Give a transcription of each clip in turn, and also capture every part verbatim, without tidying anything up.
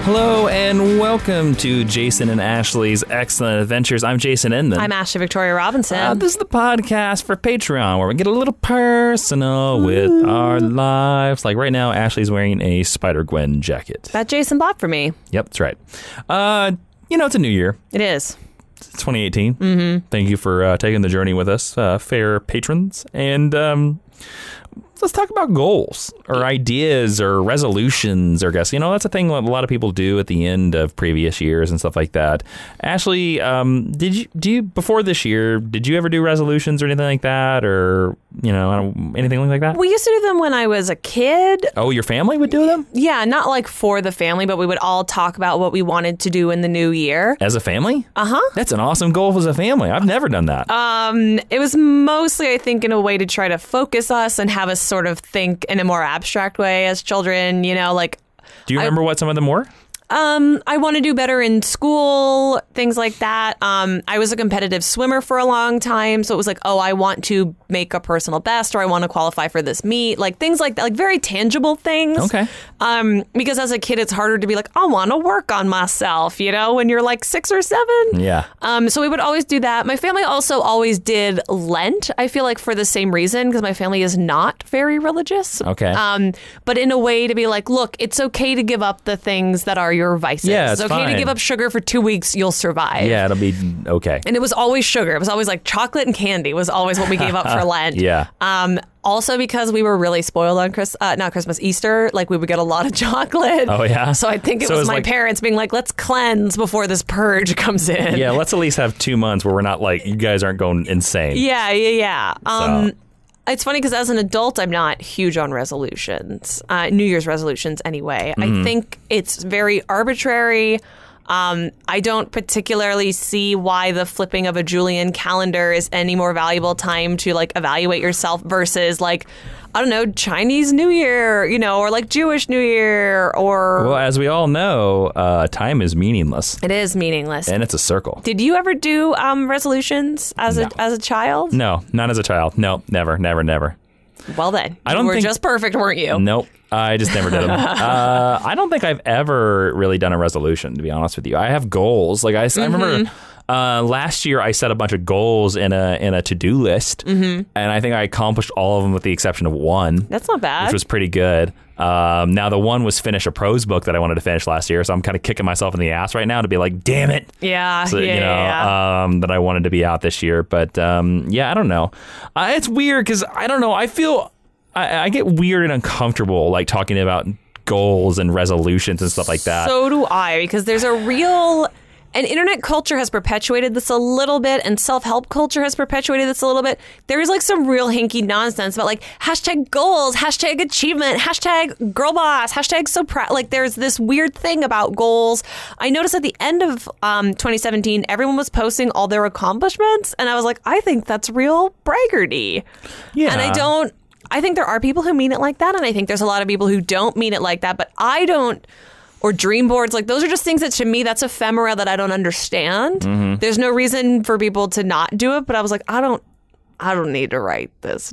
Hello and welcome to Jason and Ashley's Excellent Adventures. I'm Jason Inman. I'm Ashley Victoria Robinson. Uh, this is the podcast for Patreon where we get a little personal with Ooh. our lives. Like right now, Ashley's wearing a Spider-Gwen jacket. That Jason bought for me. Yep, that's right. Uh, you know, it's a new year. It is. It's twenty eighteen. Mm-hmm. Thank you for uh, taking the journey with us, uh, fair patrons. And um, let's talk about goals or ideas or resolutions or guess. You know, that's a thing a lot of people do at the end of previous years and stuff like that. Ashley, um, did you do you before this year? Did you ever do resolutions or anything like that, or you know, I don't, anything like that? We used to do them when I was a kid. Oh, your family would do them? Yeah, not like for the family, but we would all talk about what we wanted to do in the new year. As a family? Uh huh. That's an awesome goal as a family. I've never done that. Um, it was mostly, I think, in a way to try to focus us and have us sort of think in a more abstract way as children, you know, like. Do you remember I, what some of them were? Um, I want to do better in school, things like that. Um, I was a competitive swimmer for a long time. So it was like, oh, I want to make a personal best, or I want to qualify for this meet, like things like that, like very tangible things. Okay. Um, because as a kid, it's harder to be like, I want to work on myself, you know, when you're like six or seven. Yeah. Um, so we would always do that. My family also always did Lent, I feel like for the same reason, because my family is not very religious. Okay. Um, but in a way to be like, look, it's okay to give up the things that are your your vices. Yeah, it's, it's okay fine. to give up sugar for two weeks. You'll survive. Yeah, it'll be okay. And it was always sugar. It was always like chocolate and candy was always what we gave up for Lent. Yeah. Um, also because we were really spoiled on Chris, uh, not Christmas, Easter. Like we would get a lot of chocolate. Oh, yeah? So I think it so was, it was my like, parents being like, let's cleanse before this purge comes in. Yeah, let's at least have two months where we're not like, you guys aren't going insane. Yeah, yeah, yeah. Um, so. It's funny because as an adult, I'm not huge on resolutions, uh, New Year's resolutions anyway. Mm-hmm. I think it's very arbitrary. Um, I don't particularly see why the flipping of a Julian calendar is any more valuable time to like evaluate yourself versus like, I don't know, Chinese New Year, you know, or like Jewish New Year or... Well, as we all know, uh, time is meaningless. It is meaningless. And it's a circle. Did you ever do um, resolutions as no. a as a child? No, not as a child. No, never, never, never. Well then, I don't you were think... just perfect, weren't you? Nope. I just never did them. uh, I don't think I've ever really done a resolution, to be honest with you. I have goals. Like I, mm-hmm. I remember... Uh, last year, I set a bunch of goals in a in a to-do list, mm-hmm. and I think I accomplished all of them with the exception of one. That's not bad. Which was pretty good. Um, now, the one was finish a prose book that I wanted to finish last year, so I'm kind of kicking myself in the ass right now to be like, damn it. Yeah, so, yeah, you know, yeah. Um, that I wanted to be out this year. But, um, yeah, I don't know. Uh, it's weird because, I don't know, I feel, I, I get weird and uncomfortable, like, talking about goals and resolutions and stuff like that. So do I, because there's a real... And internet culture has perpetuated this a little bit, and self-help culture has perpetuated this a little bit. There is like some real hinky nonsense about like hashtag goals, hashtag achievement, hashtag girl boss, hashtag so proud. Like there's this weird thing about goals. I noticed at the end of um, twenty seventeen, everyone was posting all their accomplishments, and I was like, I think that's real braggarty. Yeah. And I don't, I think there are people who mean it like that, and I think there's a lot of people who don't mean it like that, but I don't. Or dream boards, like those are just things that to me, that's ephemera that I don't understand. Mm-hmm. There's no reason for people to not do it, but I was like, I don't, I don't need to write this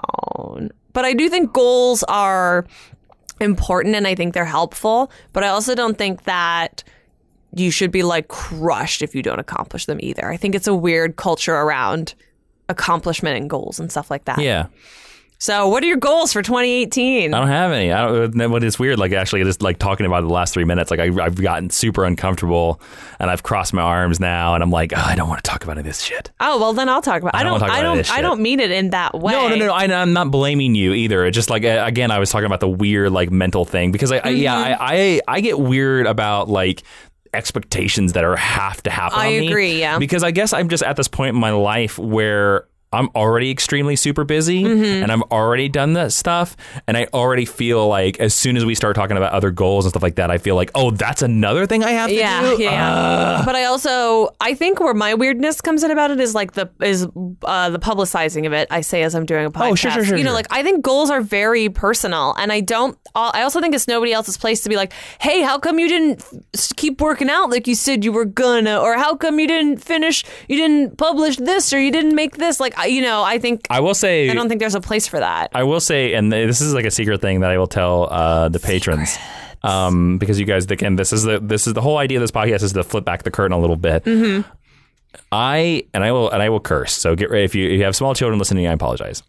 down. But I do think goals are important and I think they're helpful, but I also don't think that you should be like crushed if you don't accomplish them either. I think it's a weird culture around accomplishment and goals and stuff like that. Yeah. So what are your goals for twenty eighteen? I don't have any. I don't, what is weird, like actually just like talking about the last three minutes, like I, I've gotten super uncomfortable and I've crossed my arms now and I'm like, oh, I don't want to talk about any of this shit. Oh, well then I'll talk about it. I don't, I don't, I don't, I don't mean it in that way. No, no, no, no. I, I'm not blaming you either. It's just like, again, I was talking about the weird like mental thing because I, mm-hmm. I yeah, I, I, I get weird about like expectations that are have to happen. I on agree. Me yeah. Because I guess I'm just at this point in my life where I'm already extremely super busy mm-hmm. and I've already done that stuff. And I already feel like as soon as we start talking about other goals and stuff like that, I feel like, oh, that's another thing I have to yeah, do. Yeah, yeah. Uh. But I also, I think where my weirdness comes in about it is like the is uh, the publicizing of it. I say as I'm doing a podcast. Oh, sure, sure, sure. You know, sure. like I think goals are very personal. And I don't, I also think it's nobody else's place to be like, hey, how come you didn't keep working out like you said you were gonna? Or how come you didn't finish, you didn't publish this or you didn't make this? Like, you know, I think I will say, I don't think there's a place for that. I will say, and this is like a secret thing that I will tell uh, the patrons. Um, because you guys, again, this is the this is the whole idea of this podcast is to flip back the curtain a little bit. Mm-hmm. I and I will and I will curse. So get ready if you, if you have small children listening. I apologize.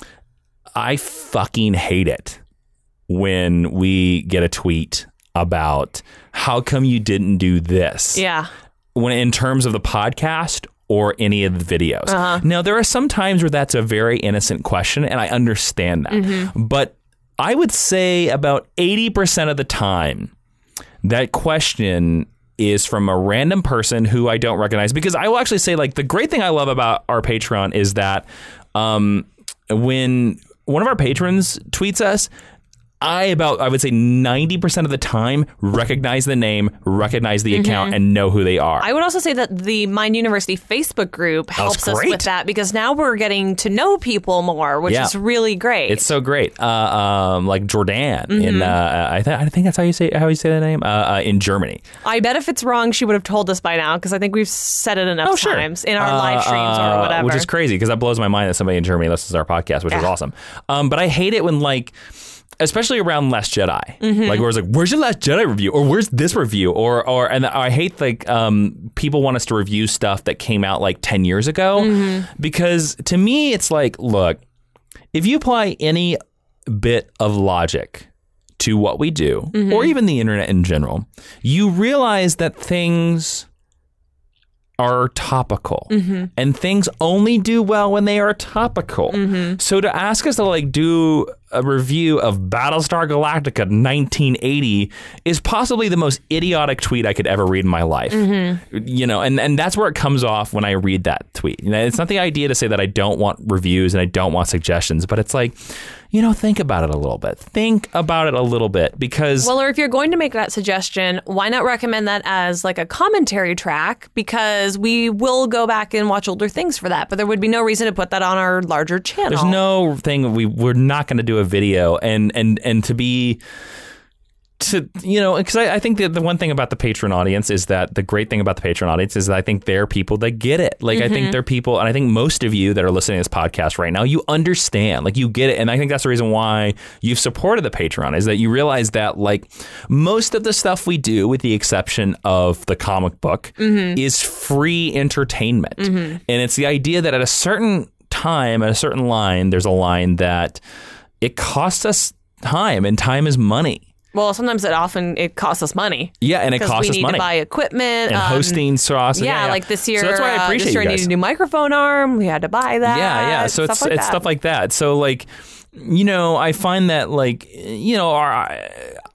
I fucking hate it when we get a tweet about how come you didn't do this. Yeah. When in terms of the podcast or any of the videos. Uh-huh. Now, there are some times where that's a very innocent question, and I understand that. Mm-hmm. But I would say about eighty percent of the time, that question is from a random person who I don't recognize. Because I will actually say, like, the great thing I love about our Patreon is that um, when one of our patrons tweets us, I about I would say ninety percent of the time recognize the name, recognize the mm-hmm. account, and know who they are. I would also say that the Mind University Facebook group helps us with that because now we're getting to know people more, which yeah. is really great. It's so great. Uh, um, like Jordan mm-hmm. in uh, I, th- I think that's how you say how you say the name uh, uh, in Germany. I bet if it's wrong, she would have told us by now because I think we've said it enough oh, sure. times in our uh, live streams uh, or whatever. Which is crazy because that blows my mind that somebody in Germany listens to our podcast, which yeah. is awesome. Um, but I hate it when like. Especially around Last Jedi, mm-hmm. like where it's like, "Where's your Last Jedi review?" or "Where's this review?" or or and I hate like um, people want us to review stuff that came out like ten years ago mm-hmm. because to me it's like, look, if you apply any bit of logic to what we do, mm-hmm. or even the internet in general, you realize that things are topical mm-hmm. and things only do well when they are topical. Mm-hmm. So to ask us to like do a review of Battlestar Galactica nineteen eighty is possibly the most idiotic tweet I could ever read in my life. Mm-hmm. You know, and, and that's where it comes off when I read that tweet. You know, it's not the idea to say that I don't want reviews and I don't want suggestions, but it's like, you know, think about it a little bit. Think about it a little bit because... Well, or if you're going to make that suggestion, why not recommend that as like a commentary track? Because we will go back and watch older things for that, but there would be no reason to put that on our larger channel. There's no thing, we, we're not going to do a video and, and, and to be... To, you know, because I, I think that the one thing about the patron audience is that the great thing about the patron audience is that I think they're people that get it. Like, mm-hmm. I think they're people, and I think most of you that are listening to this podcast right now, you understand, like, you get it. And I think that's the reason why you've supported the Patreon is that you realize that, like, most of the stuff we do, with the exception of the comic book, mm-hmm. is free entertainment. Mm-hmm. And it's the idea that at a certain time, at a certain line, there's a line that it costs us time, and time is money. Well, sometimes it often it costs us money. Yeah, and it costs us money. We need to buy equipment and um, hosting sauce. Yeah, yeah, yeah, like this year. So that's why I appreciate uh, this year you guys. I needed a new microphone arm. We had to buy that. Yeah, yeah. So it's like it's that. stuff like that. So like, you know, I find that like, you know, our uh,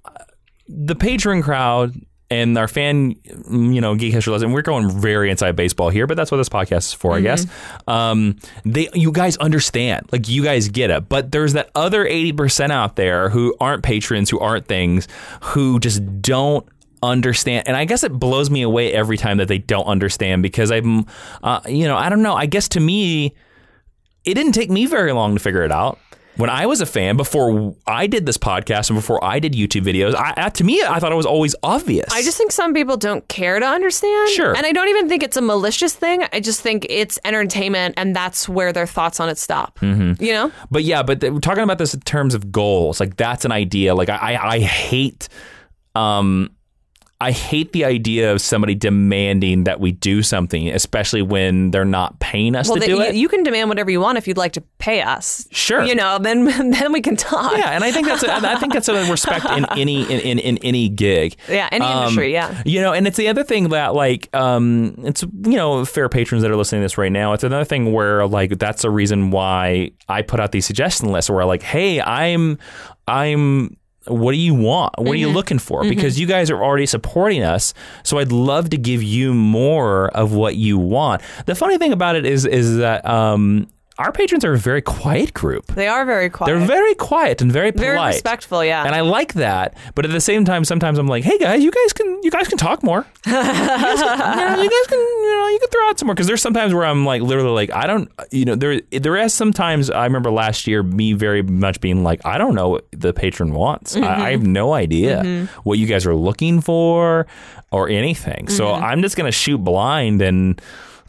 the patron crowd and our fan, you know, Geek History Lesson, we're going very inside baseball here, but that's what this podcast is for, mm-hmm. I guess. Um, they, you guys understand, like you guys get it, but there's that other eighty percent out there who aren't patrons, who aren't things, who just don't understand. And I guess it blows me away every time that they don't understand because I'm, uh, you know, I don't know. I guess to me, it didn't take me very long to figure it out. When I was a fan, before I did this podcast and before I did YouTube videos, I, to me, I thought it was always obvious. I just think some people don't care to understand. Sure. And I don't even think it's a malicious thing. I just think it's entertainment, and that's where their thoughts on it stop. Mm-hmm. You know? But yeah, but we're talking about this in terms of goals. Like, that's an idea. Like, I, I, I hate... Um, I hate the idea of somebody demanding that we do something, especially when they're not paying us well, to the, do you, it. You can demand whatever you want if you'd like to pay us. Sure, you know, then then we can talk. Yeah, and I think that's a, I think that's a respect in any in, in, in any gig. Yeah, any um, industry. Yeah, you know, and it's the other thing that like um, it's you know fair patrons that are listening to this right now. It's another thing where like that's a reason why I put out these suggestion lists where like, hey, I'm I'm. What do you want? What mm-hmm. are you looking for? Mm-hmm. Because you guys are already supporting us. So I'd love to give you more of what you want. The funny thing about it is, is that um, our patrons are a very quiet group. They are very quiet. They're very quiet and very polite. Very respectful, yeah. And I like that. But at the same time, sometimes I'm like, hey guys, you guys can you guys can talk more. you, guys can, you, know, you guys can you know you can throw out some more. Because there's sometimes where I'm like literally like I don't you know there there is sometimes I remember last year me very much being like I don't know what the patron wants. Mm-hmm. I, I have no idea mm-hmm. what you guys are looking for or anything. Mm-hmm. So I'm just gonna shoot blind and.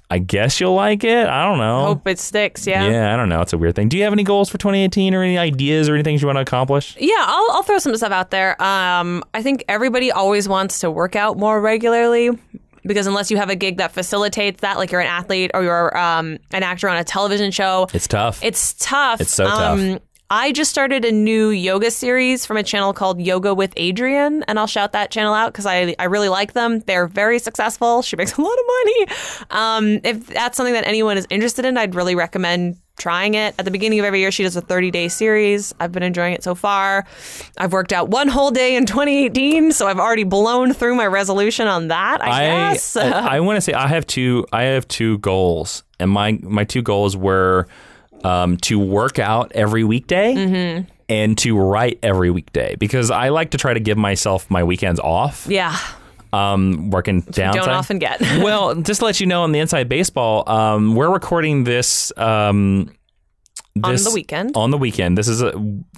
I guess you'll like it. I don't know. Hope it sticks. Yeah. Yeah, I don't know. It's a weird thing. Do you have any goals for twenty eighteen or any ideas or anything you want to accomplish? Yeah, I'll, I'll throw some stuff out there. Um, I think everybody always wants to work out more regularly because unless you have a gig that facilitates that, like you're an athlete or you're um, an actor on a television show, It's tough. it's tough. It's so um, tough. I just started a new yoga series from a channel called Yoga with Adrienne, and I'll shout that channel out because I, I really like them. They're very successful. She makes a lot of money. Um, if that's something that anyone is interested in, I'd really recommend trying it. At the beginning of every year, she does a thirty-day series. I've been enjoying it so far. I've worked out one whole day in twenty eighteen, so I've already blown through my resolution on that, I, I guess. I, I want to say I have two. I have two goals, and my my two goals were um, to work out every weekday Mm-hmm. and to write every weekday because I like to try to give myself my weekends off. yeah, Um, working downside. don't often get. Well, just to let you know on the Inside Baseball, um, we're recording this. Um, On this the weekend. On the weekend. This is a.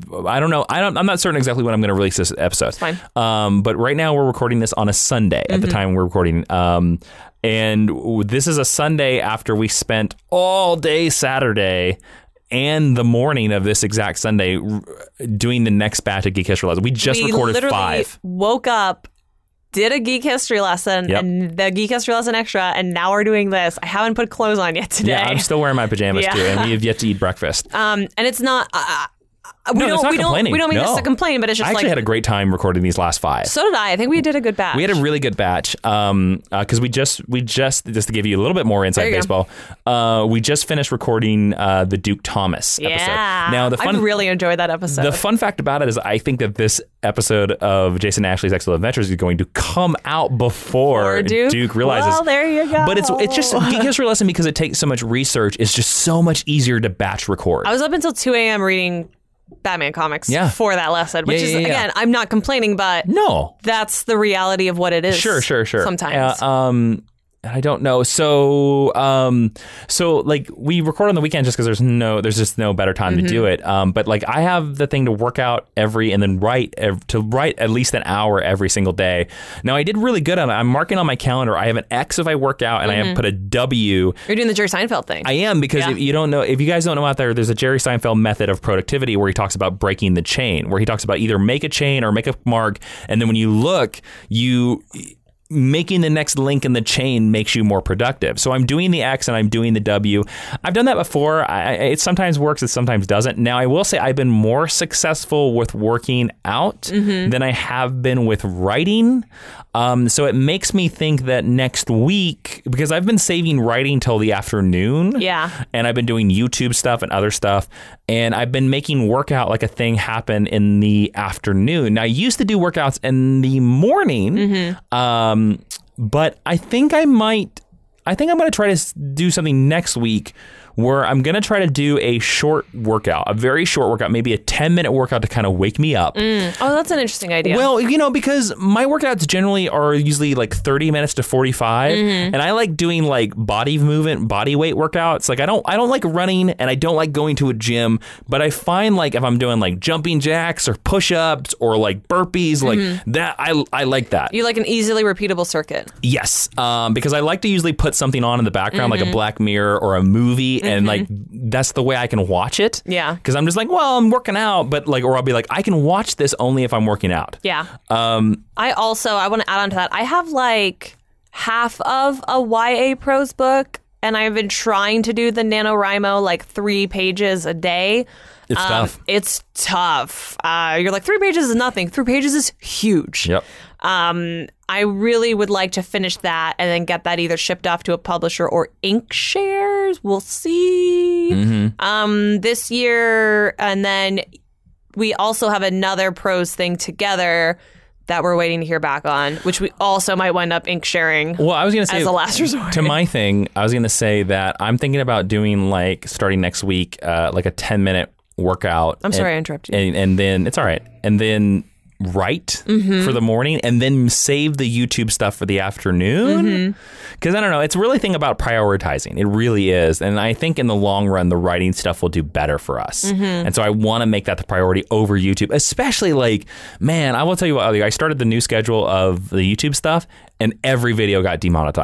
I don't know. I don't. I'm not certain exactly when I'm going to release this episode. It's fine. Um, but right now we're recording this on a Sunday at the time we're recording. Um, and w- this is a Sunday after we spent all day Saturday and the morning of this exact Sunday r- doing the next batch of Geek History lessons. We just we recorded literally five. woke up, did a geek history lesson, Yep. and the geek history lesson extra, and now we're doing this. I haven't put clothes on yet today. Yeah, I'm still wearing my pajamas Yeah. too, and we have yet to eat breakfast. um, and it's not. Uh, we No, don't. it's not we don't. complaining. We don't mean No. this to complain, but it's just I actually like. had a great time recording these last five. so did I. I think we did a good batch. We had a really good batch um, uh, because we just we just just to give you a little bit more inside There you baseball. Uh, we just finished recording uh, the Duke Thomas yeah. episode. Now the fun I really enjoyed that episode. the fun fact about it is I think that this episode of Jason Ashley's Excellent Adventures is going to come out before Or Duke. Duke realizes. Well, there you go. But it's it's just Geek History lesson because it takes so much research. It's just so much easier to batch record. I was up until two a.m. reading Batman comics Yeah. for that lesson, which Yeah, is yeah, yeah. again, I'm not complaining, but no. that's the reality of what it is. Sure, sure, sure. Sometimes. Uh, um, I don't know. So, um, so like we record on the weekend just because there's no, there's just no better time Mm-hmm. to do it. Um, but like I have the thing to work out every and then write ev- to write at least an hour every single day. Now I did really good on it. I'm marking on my calendar. I have an X if I work out, and I have put a W. You're doing the Jerry Seinfeld thing. I am because Yeah. if you don't know, if you guys don't know out there, there's a Jerry Seinfeld method of productivity where he talks about breaking the chain, where he talks about either make a chain or make a mark, and then when you look, you making the next link in the chain makes you more productive. So I'm doing the X and I'm doing the W. I've done that before. I, it sometimes works, it sometimes doesn't. Now I will say I've been more successful with working out Mm-hmm. than I have been with writing. Um, so it makes me think that next week, because I've been saving writing till the afternoon. Yeah. And I've been doing YouTube stuff and other stuff. And I've been making workout like a thing happen in the afternoon. Now, I used to do workouts in the morning. Mm-hmm. Um, but I think I might, I think I'm going to try to s- do something next week where I'm going to try to do a short workout, a very short workout, maybe a ten minute workout to kind of wake me up. Oh, that's an interesting idea. Well, you know, because my workouts generally are usually like thirty minutes to forty-five, Mm-hmm. and I like doing like body movement, body weight workouts. Like I don't, I don't like running, and I don't like going to a gym. But I find like if I'm doing like jumping jacks or push-ups or like burpees, like that, I I like that. you like an easily repeatable circuit. Yes, um, because I like to usually put something on in the background, like a Black Mirror or a movie, and like that's the way I can watch it. Yeah. Because I'm just like, well, I'm working out, but like, or I'll be like, I can watch this only if I'm working out. Yeah. Um, I also, I want to add on to that. I have like half of a Y A prose book, and I've been trying to do the NaNoWriMo like three pages a day. It's Um, tough. It's tough. Uh, you're like, three pages is nothing. Three pages is huge. Yep. Um, I really would like to finish that and then get that either shipped off to a publisher or ink shares. We'll see. Mm-hmm. Um, this year, and then we also have another prose thing together that we're waiting to hear back on, which we also might wind up ink sharing. Well, I was going to say as a last resort. to my thing, I was going to say that I'm thinking about doing like starting next week, uh, like a ten minute workout. I'm sorry and, I interrupted you. And, and then it's all right. And then write Mm-hmm. for the morning and then save the YouTube stuff for the afternoon. Mm-hmm. Because I don't know, it's a really thing about prioritizing. It really is. And I think in the long run, the writing stuff will do better for us. Mm-hmm. And so I want to make that the priority over YouTube, especially like, man, I will tell you what, I started the new schedule of the YouTube stuff and every video got demonetized.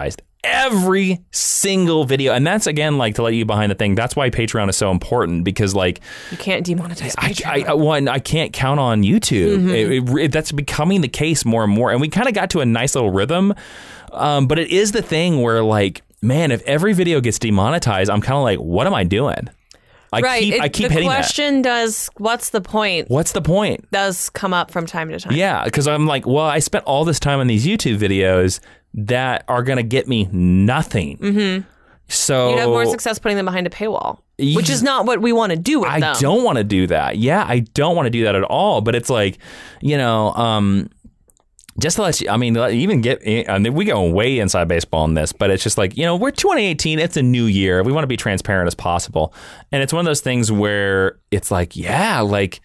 every single video. And that's, again, like, to let you behind the thing. That's why Patreon is so important, because, like, you can't demonetize Patreon. I, I, one, I can't count on YouTube. Mm-hmm. It, it, that's becoming the case more and more. And we kind of got to a nice little rhythm. Um, but it is the thing where, like, man, if every video gets demonetized, I'm kind of like, what am I doing? I right. keep, it, I keep the hitting question that. does, what's the point? What's the point? Does come up from time to time. Yeah, because I'm like, well, I spent all this time on these YouTube videos that are going to get me nothing. Mm-hmm. So you'd have more success putting them behind a paywall, which is not what we want to do with I them. I don't want to do that. Yeah, I don't want to do that at all. But it's like, you know, um, just to let you, I mean, even get, I mean, we go way inside baseball on this, but it's just like, you know, we're twenty eighteen, it's a new year. We want to be transparent as possible. And it's one of those things where it's like, yeah, like,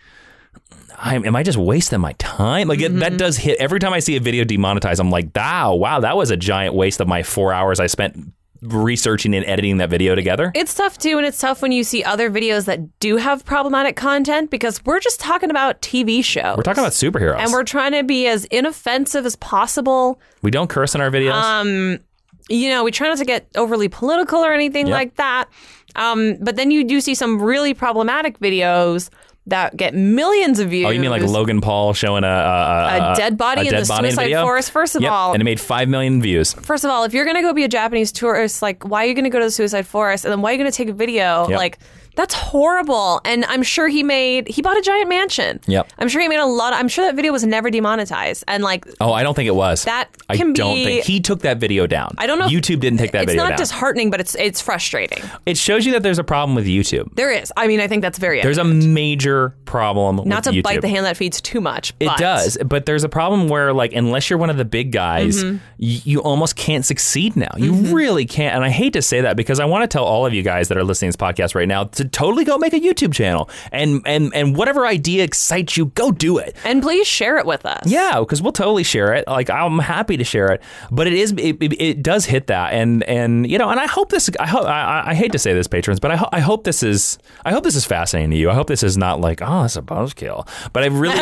I'm, am I just wasting my time? Like, mm-hmm. it, that does hit. Every time I see a video demonetized, I'm like, wow, wow, that was a giant waste of my four hours I spent researching and editing that video together. It's tough too, and it's tough when you see other videos that do have problematic content, because we're just talking about T V shows. We're talking about superheroes. And we're trying to be as inoffensive as possible. We don't curse in our videos. Um, you know, we try not to get overly political or anything yep. like that. Um, but then you do see some really problematic videos that get millions of views. Oh, you mean like Logan Paul showing a a, a dead body a in dead the body suicide video? forest? First of yep. all, and it made five million views. First of all, if you're going to go be a Japanese tourist, like, why are you going to go to the suicide forest? And then why are you going to take a video? Yep. Like, that's horrible. And I'm sure he made, he bought a giant mansion. Yep. I'm sure he made a lot. Of, I'm sure that video was never demonetized. And like, oh, I don't think it was. That I can don't be, think he took that video down. I don't know. YouTube didn't take that video down. It's not disheartening, but it's it's frustrating. It shows you that there's a problem with YouTube. There is. I mean, I think that's very There's evident. a major problem with YouTube. Not to bite the hand that feeds too much. It but. does, but there's a problem where, like, unless you're one of the big guys, Mm-hmm. y- you almost can't succeed now. You Mm-hmm. really can't. And I hate to say that, because I want to tell all of you guys that are listening to this podcast right now to totally go make a YouTube channel, and and and whatever idea excites you, go do it. And please share it with us. Yeah, because we'll totally share it. Like, I'm happy to share it, but it is it, it, it does hit that, and and you know, and I hope this. I hope I, I hate to say this, patrons, but I, ho- I hope this is I hope this is fascinating to you. I hope this is not like, oh, it's a buzzkill, but I really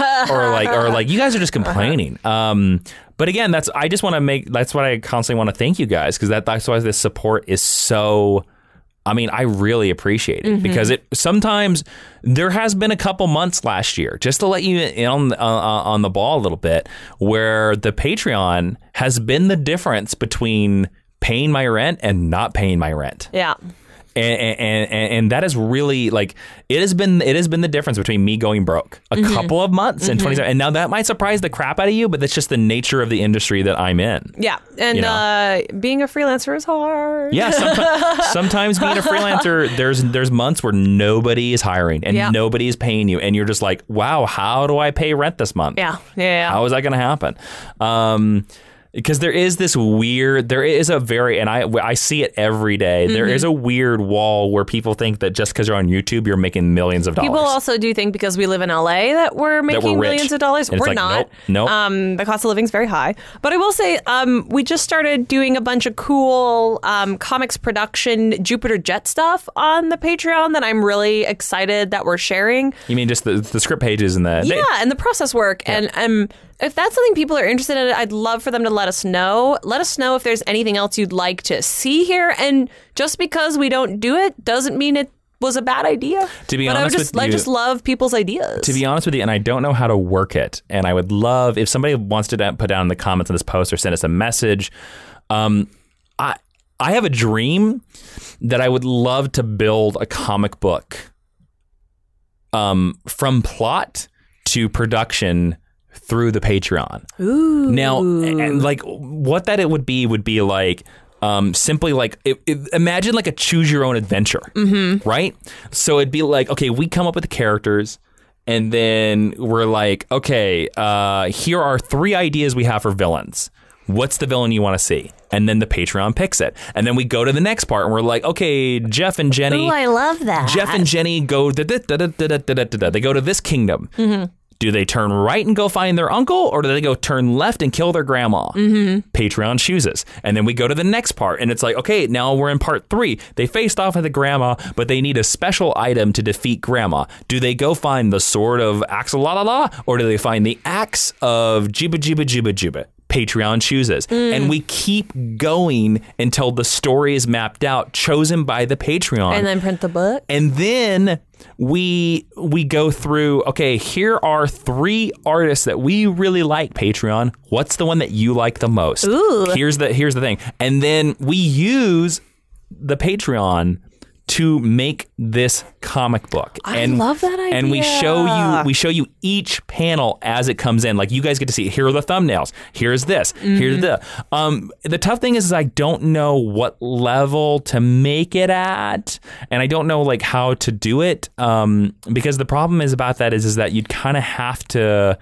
or like or like you guys are just complaining. Um, but again, that's I just want to make that's what I constantly want to thank you guys, because that that's why this support is so. I mean, I really appreciate it, mm-hmm. because it sometimes there has been a couple months last year, just to let you in on, uh, on the ball a little bit, where the Patreon has been the difference between paying my rent and not paying my rent. Yeah. And, and, and, and that is really, like, it has been it has been the difference between me going broke a mm-hmm. couple of months in mm-hmm. twenty seventeen. And now that might surprise the crap out of you, but that's just the nature of the industry that I'm in. Yeah. And you know? uh, being a freelancer is hard. Yeah. Sometimes, sometimes being a freelancer, there's there's months where nobody is hiring and yeah. nobody is paying you. And you're just like, wow, how do I pay rent this month? Yeah. Yeah. yeah. How is that going to happen? Um Because there is this weird, there is a very, and I I see it every day. Mm-hmm. There is a weird wall where people think that just because you're on YouTube, you're making millions of dollars. People also do think because we live in L A that we're making that we're millions of dollars. And we're like, not. Nope. nope. Um, the cost of living is very high. But I will say, um, we just started doing a bunch of cool um, comics production Jupiter Jet stuff on the Patreon that I'm really excited that we're sharing. You mean just the, the script pages and the... Yeah, they, and the process work. Yeah. And um, if that's something people are interested in, I'd love for them to let us know. Let us know if there's anything else you'd like to see here. And just because we don't do it doesn't mean it was a bad idea. To be but honest I just, with you, I just love people's ideas. To be honest with you, and I don't know how to work it, and I would love if somebody wants to put down in the comments of this post or send us a message. Um, I I have a dream that I would love to build a comic book um, from plot to production through the Patreon. Ooh. Now, and like what that it would be would be like um, simply like it, it, imagine like a choose your own adventure, mm-hmm. right? So it'd be like, okay, we come up with the characters, and then we're like, okay, uh, here are three ideas we have for villains. What's the villain you want to see? And then the Patreon picks it. And then we go to the next part and we're like, okay, Jeff and Jenny. Ooh, I love that. Jeff and Jenny go, da, da, da, da, da, da, da, da. They go to this kingdom. Mm-hmm. Do they turn right and go find their uncle, or do they go turn left and kill their grandma? Mm-hmm. Patreon chooses. And then we go to the next part, and it's like, okay, now we're in part three. They faced off with the grandma, but they need a special item to defeat grandma. Do they go find the sword of Axolotl, or do they find the axe of Jiba Jiba Jiba Jiba? Patreon chooses. Mm. And we keep going until the story is mapped out, chosen by the Patreon. And then print the book. And then we we go through, okay, here are three artists that we really like, Patreon. What's the one that you like the most? Ooh. Here's the here's the thing. And then we use the Patreon to make this comic book. I and, love that idea. And we show you we show you each panel as it comes in. Like you guys get to see, here are the thumbnails. Here's this. Mm-hmm. Here's the um the tough thing is, is I don't know what level to make it at, and I don't know like how to do it. Um because the problem is about that is is that you'd kind of have to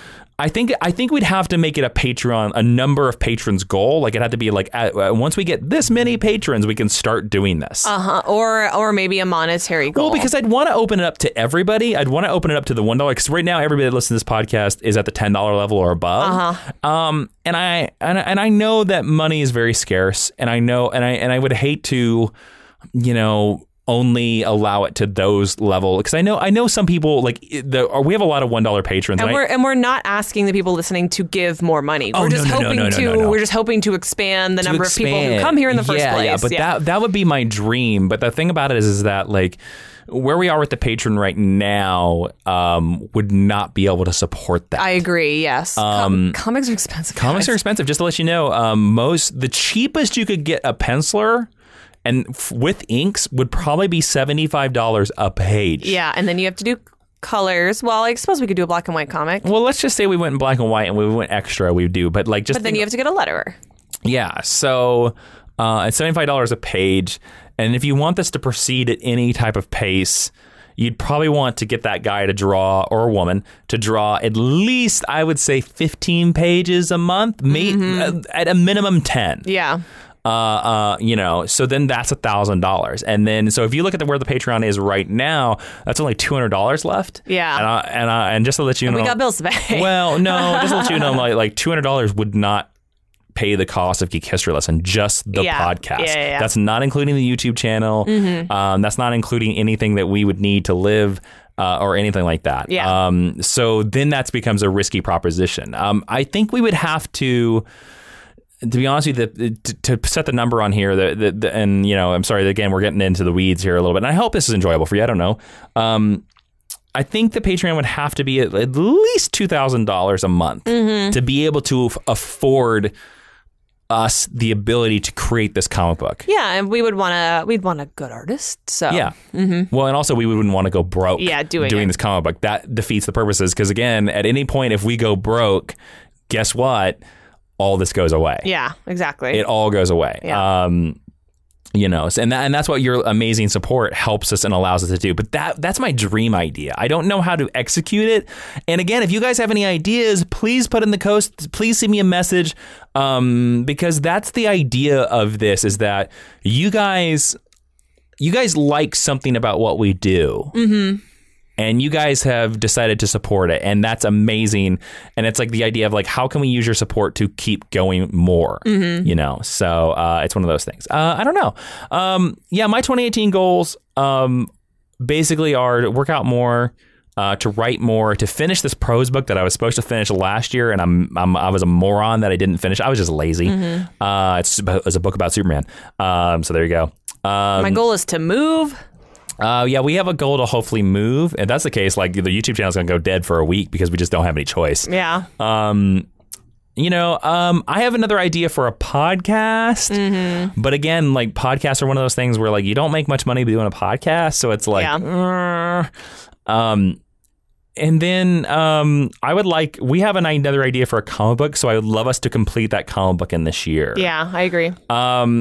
I think I think we'd have to make it a Patreon, a number of patrons goal. Like it had to be like at, uh, once we get this many patrons, we can start doing this. Uh huh. Or or maybe a monetary goal. Well, because I'd want to open it up to everybody. I'd want to open it up to the one dollar because right now everybody that listens to this podcast is at the ten dollar level or above. Uh huh. Um, and I and, and I know that money is very scarce, and I know and I and I would hate to, you know, only allow it to those level because I know I know some people like the we have a lot of one dollar patrons and, and we're I, and we're not asking the people listening to give more money. Oh, we're just no, no, hoping no, no, to no, no, no. we're just hoping to expand the to number expand. of people who come here in the first yeah, place. Yeah, but yeah. that that would be my dream. But the thing about it is is that like where we are with the patron right now um, would not be able to support that. I agree. Yes, Um, Com- comics are expensive. Comics guys. are expensive. Just to let you know, um, most the cheapest you could get a penciler and f- with inks would probably be seventy-five dollars a page. Yeah, and then you have to do colors. Well, I suppose we could do a black and white comic. Well, let's just say we went in black and white and we went extra. We do, but like just. But then think, you have to get a letterer. Yeah. So uh, it's seventy-five dollars a page, and if you want this to proceed at any type of pace, you'd probably want to get that guy to draw, or a woman, to draw at least, I would say, fifteen pages a month, may, Mm-hmm. uh, at a minimum ten. Yeah. Uh, uh, you know, so then that's a thousand dollars, and then so if you look at the, where the Patreon is right now, that's only two hundred dollars left. Yeah, and I, and, I, and just to let you and know, we got bills to pay. Well, no, just to let you know, like like two hundred dollars would not pay the cost of Geek History Lesson, just the yeah. podcast. Yeah, yeah, yeah. That's not including the YouTube channel. Mm-hmm. Um, that's not including anything that we would need to live. Uh, or anything like that. Yeah. Um, so then that becomes a risky proposition. Um, I think we would have to. To be honest with you, the, to, to set the number on here, the, the, the, and you know, I'm sorry, again, we're getting into the weeds here a little bit, and I hope this is enjoyable for you. I don't know. Um, I think the Patreon would have to be at, at least two thousand dollars a month mm-hmm. to be able to f- afford us the ability to create this comic book. Yeah, and we would want to. We'd want a good artist. So yeah. Mm-hmm. Well, and also we wouldn't want to go broke. Yeah, doing doing it. this comic book. That defeats the purposes because again, at any point, if we go broke, guess what? All this goes away. Yeah, exactly. It all goes away. Yeah. Um, you know, and that, and that's what your amazing support helps us and allows us to do. But that that's my dream idea. I don't know how to execute it. And again, if you guys have any ideas, please put in the post. Please send me a message um, because that's the idea of this is that you guys, you guys like something about what we do. Mm-hmm. And you guys have decided to support it. And that's amazing. And it's like the idea of like, how can we use your support to keep going more? Mm-hmm. You know, so uh, it's one of those things. Uh, I don't know. Um, yeah, my twenty eighteen goals um, basically are to work out more, uh, to write more, to finish this prose book that I was supposed to finish last year. And I'm, I'm I was a moron that I didn't finish. I was just lazy. Mm-hmm. Uh, it's, it's a book about Superman. Um, so there you go. Um, My goal is to move. Uh, yeah, we have a goal to hopefully move. If that's the case, like the YouTube channel is going to go dead for a week because we just don't have any choice. Yeah. Um, you know, um, I have another idea for a podcast. Mm-hmm. But again, like podcasts are one of those things where like you don't make much money doing a podcast. So it's like, yeah. uh, um, and then um, I would like, we have an, another idea for a comic book. So I would love us to complete that comic book in this year. Yeah, I agree. Um,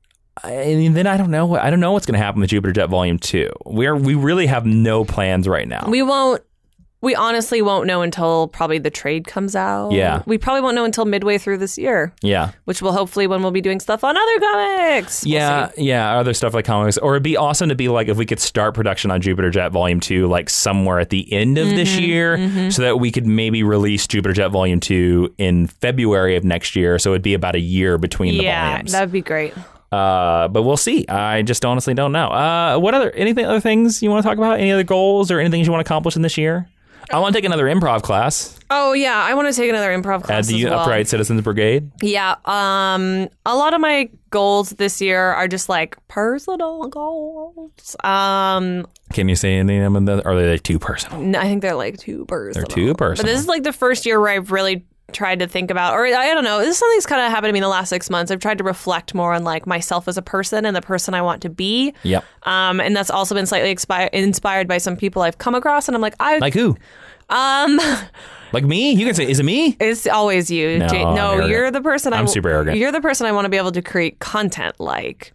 and then I don't know. I don't know what's going to happen with Jupiter Jet Volume Two. We're we really have no plans right now. We won't. We honestly won't know until probably the trade comes out. Yeah. We probably won't know until midway through this year. Yeah. Which will hopefully when we'll be doing stuff on other comics. We'll yeah. see. Yeah. Other stuff like comics. Or it'd be awesome to be like if we could start production on Jupiter Jet Volume Two like somewhere at the end of mm-hmm, this year, mm-hmm. so that we could maybe release Jupiter Jet Volume Two in February of next year. So it'd be about a year between the yeah, volumes. Yeah, that would be great. Uh, but we'll see. I just honestly don't know. Uh, what other anything other things you want to talk about? Any other goals or anything you want to accomplish in this year? I want to take another improv class Oh yeah, I want to take another improv class at the as well. Upright Citizens Brigade. Yeah. Um. A lot of my goals this year are just like personal goals. Um. Can you say any of them? Or are they like too personal? n- I think they're like too personal. They're too personal. But this is like the first year where I've really tried to think about, or I don't know, this is something that's kind of happened to me in the last six months. I've tried to reflect more on like myself as a person and the person I want to be. Yep. Um. And that's also been slightly expi- inspired by some people I've come across, and I'm like, I Like who? um. Like me? You can say, is it me? It's always you. No, Jay- I'm no, arrogant. you're the person. I'm I, super arrogant. You're the person I want to be able to create content like.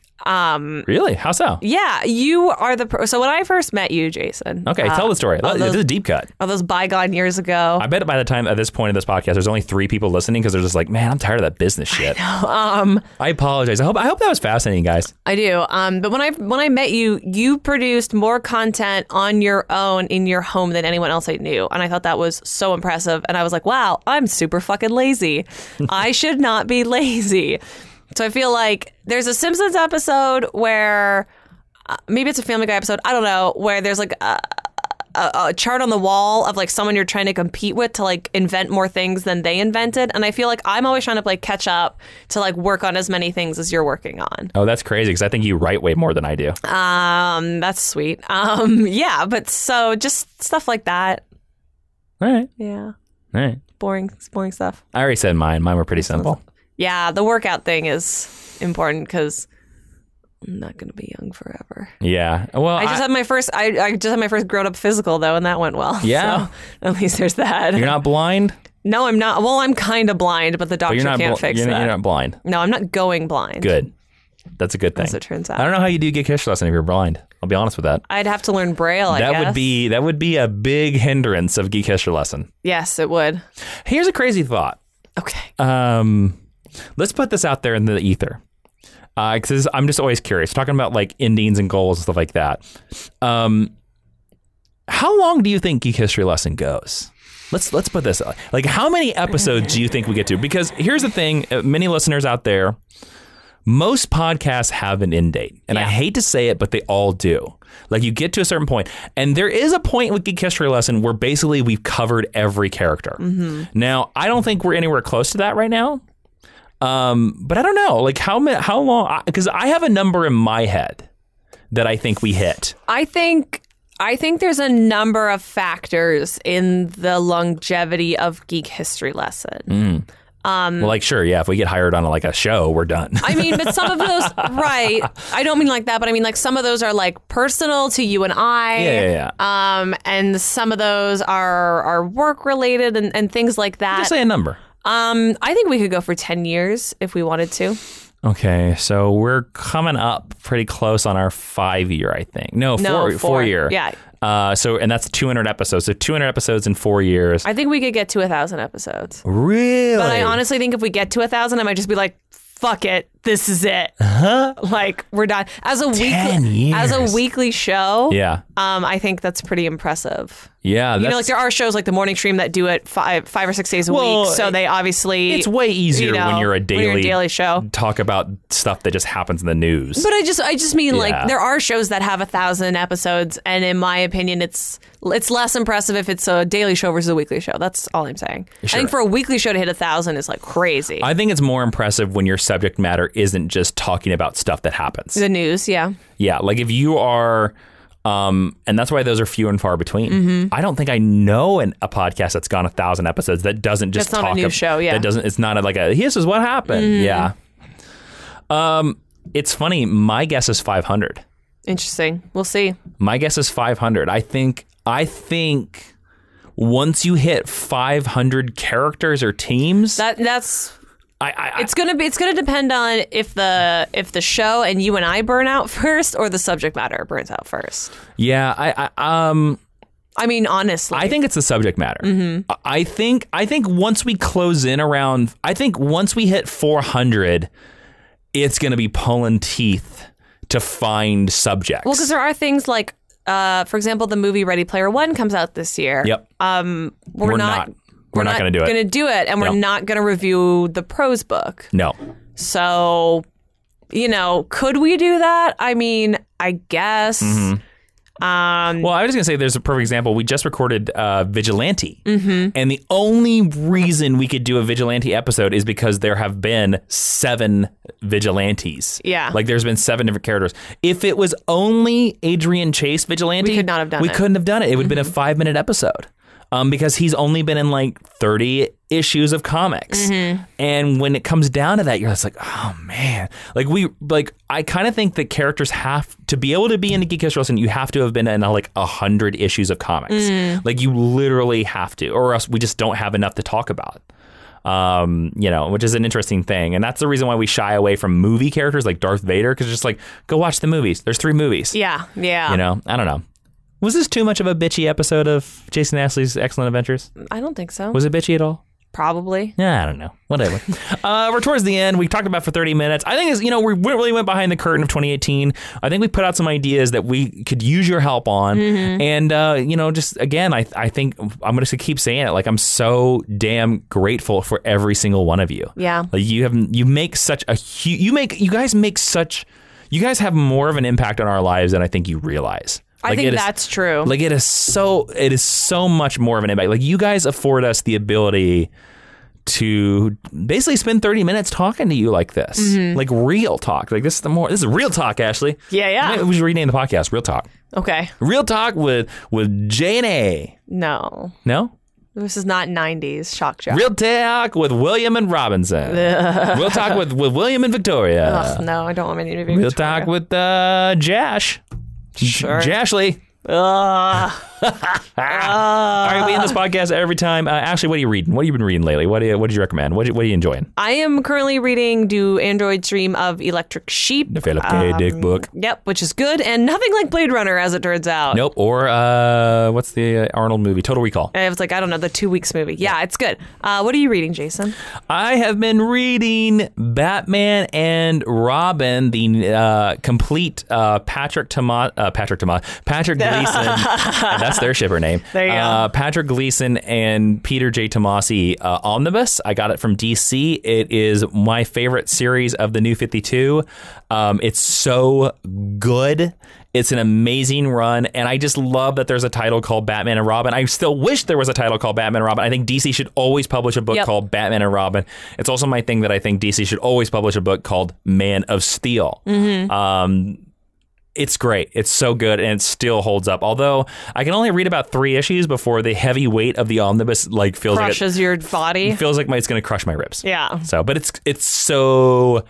Um. Really? How so? Yeah, you are the. Per- so when I first met you, Jason. Okay, uh, tell the story. all This those, is a deep cut. all those bygone years ago. I bet by the time at this point of this podcast, there's only three people listening because they're just like, man, I'm tired of that business shit. I, um. I apologize. I hope I hope that was fascinating, guys. I do. Um. But when I when I met you, you produced more content on your own in your home than anyone else I knew, and I thought that was so impressive. And I was like, wow, I'm super fucking lazy. I should not be lazy. So I feel like there's a Simpsons episode where uh, maybe it's a Family Guy episode. I don't know, where there's like a, a, a chart on the wall of like someone you're trying to compete with to like invent more things than they invented. And I feel like I'm always trying to like catch up to like work on as many things as you're working on. Oh, that's crazy because I think you write way more than I do. Um, that's sweet. Um, yeah, but so just stuff like that. All right. Yeah. All right. Boring, boring stuff. I already said mine. Mine were pretty simple. Yeah, the workout thing is important because I'm not going to be young forever. Yeah. Well, I just had my first. I, I just had my first grown up physical though, and that went well. Yeah. So at least there's that. you're not blind, No, I'm not. Well, I'm kind of blind, but the but doctor you're not. can't bl- fix you're, that. you're not blind. No, I'm not going blind. Good. That's a good thing. As it turns out. I don't know how you do Geek History Lesson if you're blind. I'll be honest with that. I'd have to learn Braille. I that guess. would be that would be a big hindrance of Geek History Lesson. Yes, it would. Here's a crazy thought. Okay. Um, let's put this out there in the ether. Because uh, I'm just always curious. Talking about like endings and goals and stuff like that. Um, how long do you think Geek History Lesson goes? Let's let's put this out. Like, how many episodes do you think we get to? Because here's the thing, uh, many listeners out there, most podcasts have an end date. And Yeah. I hate to say it, but they all do. Like, you get to a certain point, and there is a point with Geek History Lesson where basically we've covered every character. Mm-hmm. Now, I don't think we're anywhere close to that right now. Um, but I don't know, like how many, how long? Because I have a number in my head that I think we hit. I think I think there's a number of factors in the longevity of Geek History Lesson. Well, like, sure, yeah. If we get hired on like a show, we're done. I mean, but some of those, right? I don't mean like that, but I mean like some of those are like personal to you and I. Yeah, yeah, yeah. Um, and some of those are are work related and, and things like that. Just say a number. Um, I think we could go for ten years if we wanted to. Okay, so we're coming up pretty close on our five year, I think. No, No, four, four. four year. Yeah. Uh, so and that's two hundred episodes. So two hundred episodes in four years. I think we could get to a thousand episodes. Really? But I honestly think if we get to a thousand, I might just be like, "Fuck it, this is it." Huh? Like we're done as a Ten weekly years. as a weekly show. Yeah. Um, I think that's pretty impressive. Yeah. You That's, know, like there are shows like the morning stream that do it five five or six days a Well, week. So they obviously it's way easier you know, when you're a when daily, you're a daily show. talk about stuff that just happens in the news. But I just I just mean Yeah. like there are shows that have a thousand episodes, and in my opinion, it's it's less impressive if it's a daily show versus a weekly show. That's all I'm saying. I Sure. think for a weekly show to hit a thousand is like crazy. I think it's more impressive when your subject matter isn't just talking about stuff that happens. the news, yeah. Yeah, like if you are, um, and that's why those are few and far between. Mm-hmm. I don't think I know an, a podcast that's gone a thousand episodes that doesn't just That's not a talk news ab- show, yeah. That doesn't. It's not a, like a this is what happened. Mm-hmm. Yeah. Um, it's funny. My guess is five hundred. Interesting. We'll see. My guess is five hundred. I think. I think once you hit five hundred characters or teams, That that's I, I, it's gonna be it's gonna depend on if the if the show and you and I burn out first or the subject matter burns out first. yeah, I, I um. I mean, honestly, I think it's the subject matter. Mm-hmm. I I think I think once we close in around, I think once we hit four hundred, it's going to be pulling teeth to find subjects. well, because there are things like, uh, for example, the movie Ready Player One comes out this year. Yep. Um, we're, We're not. not- we're not gonna do it. Going to do it, and we're No. not going to review the prose book. No. So, you know, could we do that? I mean, I guess. Mm-hmm. Um, Well, I was going to say there's a perfect example. We just recorded uh, Vigilante. Mm-hmm. And the only reason we could do a Vigilante episode is because there have been seven Vigilantes. Yeah. Like there's been seven different characters. If it was only Adrian Chase Vigilante, We could not have done we it. couldn't have done it. It would have been a five minute episode. Um, because he's only been in like thirty issues of comics. Mm-hmm. And when it comes down to that, you're just like, oh man. Like we, like, I kind of think that characters have to be able to be in the Geek History Lesson, you have to have been in uh, like a hundred issues of comics. Mm. Like you literally have to, or else we just don't have enough to talk about. Um, you know, which is an interesting thing. And that's the reason why we shy away from movie characters like Darth Vader, because it's just like, go watch the movies. There's three movies. yeah, yeah. You know, I don't know. Was this too much of a bitchy episode of Jason Ashley's Excellent Adventures? I don't think so. Was it bitchy at all? Probably. Yeah, I don't know. Whatever. uh, we're towards the end. We talked about for thirty minutes. I think, it's, you know, we really went behind the curtain of twenty eighteen. I think we put out some ideas that we could use your help on. Mm-hmm. And, uh, you know, just, again, I I think I'm going to keep saying it. Like, I'm so damn grateful for every single one of you. Yeah. Like, you have, you make such a huge, you make, you guys make such, you guys have more of an impact on our lives than I think you realize. I Like, think it is- that's true. Like it is so it is so much more of an impact. Like you guys afford us the ability to basically spend thirty minutes talking to you like this. Mm-hmm. Like real talk. Like this is the more this is real talk, Ashley. Yeah, yeah. We should rename the podcast Real Talk. Okay. Real Talk with with J and A. No. No? This is not nineties shock jock. Real Talk with William and Robinson. Real Talk with, with William and Victoria. Ugh, no, I don't want my name to be Real Victoria. Talk with uh, Jash. Sure. Jashley. Ugh. All right, we end this podcast every time. Uh, Ashley, what are you reading? What have you been reading lately? What do you, what did you recommend? What, what are you enjoying? I am currently reading Do Androids Dream of Electric Sheep? The Philip K. Um, Dick book. Yep, which is good and nothing like Blade Runner as it turns out. Nope. Or uh, what's the uh, Arnold movie? Total Recall. I was like, I don't know, the two weeks movie. Yeah, it's good. Uh, what are you reading, Jason? I have been reading Batman and Robin, the uh, complete uh, Patrick Tomas, uh, Patrick Tomas, Patrick Gleason. That's their shipper name. There you go. Uh, Patrick Gleason and Peter J. Tomasi uh, omnibus. I got it from D C. It is my favorite series of the New fifty-two. Um, it's so good. It's an amazing run, and I just love that there's a title called Batman and Robin. I still wish there was a title called Batman and Robin. I think D C should always publish a book Yep. called Batman and Robin. It's also my thing that I think D C should always publish a book called Man of Steel. Mm-hmm. Um, it's great. It's so good, and it still holds up. Although I can only read about three issues before the heavy weight of the omnibus like feels Crushes like your body. it feels like my, it's going to crush my ribs. Yeah. So, but it's it's so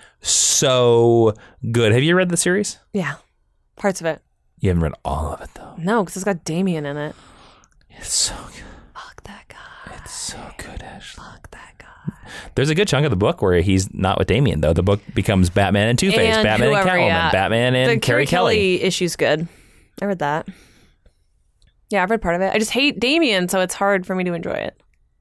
so good. Have you read the series? Yeah. Parts of it. You haven't read all of it though. No, because it's got Damien in it. It's so good. Fuck that guy. It's so good, Ashley. Fuck that guy. There's a good chunk of the book where he's not with Damien though. The book becomes Batman and Two-Face, And Batman whoever, and Catwoman, yeah. Batman and The Carrie Kelly. issue's good. I read that. Yeah, I've read part of it. I just hate Damien, so it's hard for me to enjoy it.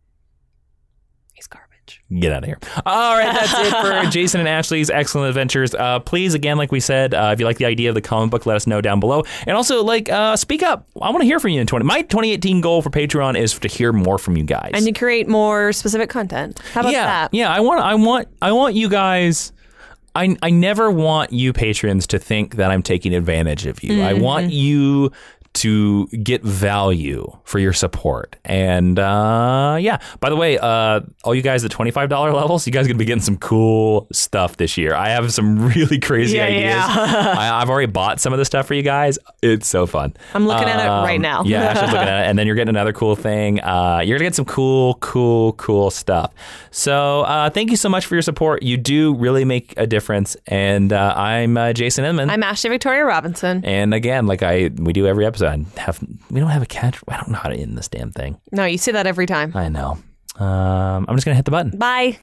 He's garbage. Get out of here. All right, that's it for Jason and Ashley's Excellent Adventures. Uh, please, again, like we said, uh, if you like the idea of the comic book, let us know down below. And also, like, uh, speak up. I want to hear from you in twenty. My twenty eighteen goal for Patreon is to hear more from you guys. And to create more specific content. How about yeah, that? yeah. I want, I want, I want you guys. I, I never want you patrons to think that I'm taking advantage of you. Mm-hmm. I want you to get value for your support. And uh, yeah, by the way, uh, all you guys at twenty-five dollars levels, you guys are going to be getting some cool stuff this year. I have some really crazy Yeah, ideas. yeah. I, I've already bought some of the stuff for you guys. It's so fun. I'm looking at it Um, right now. Yeah, Ashley's looking at it. And then you're getting another cool thing. Uh, you're going to get some cool, cool, cool stuff. So uh, thank you so much for your support. You do really make a difference. And uh, I'm uh, Jason Inman. I'm Ashley Victoria Robinson. And again, like I we do every episode, I have we don't have a catch. I don't know how to end this damn thing. No, you say that every time. I know. Um, I'm just gonna hit the button. Bye.